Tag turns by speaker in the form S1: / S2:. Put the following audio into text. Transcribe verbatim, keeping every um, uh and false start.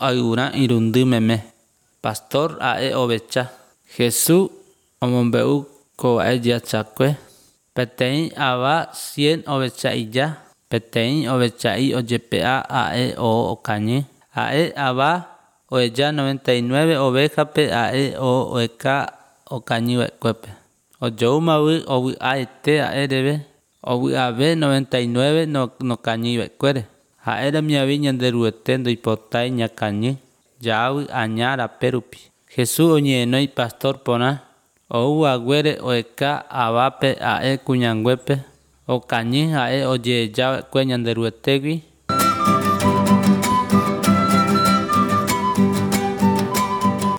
S1: ayura irundy meme. Pastor ae ovecha. Jesús omombeu kova'e yachakue. Peteĩ ava cien ovecha'ija. Peteĩ ovecha'i ojepe'a a'e o okañy. A'e ava oeja noventa y nueve ovejape a'e o oeka okañyva'ekuépe. Ojoumavy ovy'aete a'e reve. Ovy'ave noventa y nueve nokañyva'ekuére. Ha'éramiavi ñande ryguete ndoipotái ñakañy javy aña rape rupi. Jesús oñe'ẽnói pastor porã. Ouvaguére oeka avape a'e kuñanguépe. Okañy ha'e oje'ejava'ekue ñande ryguetegui.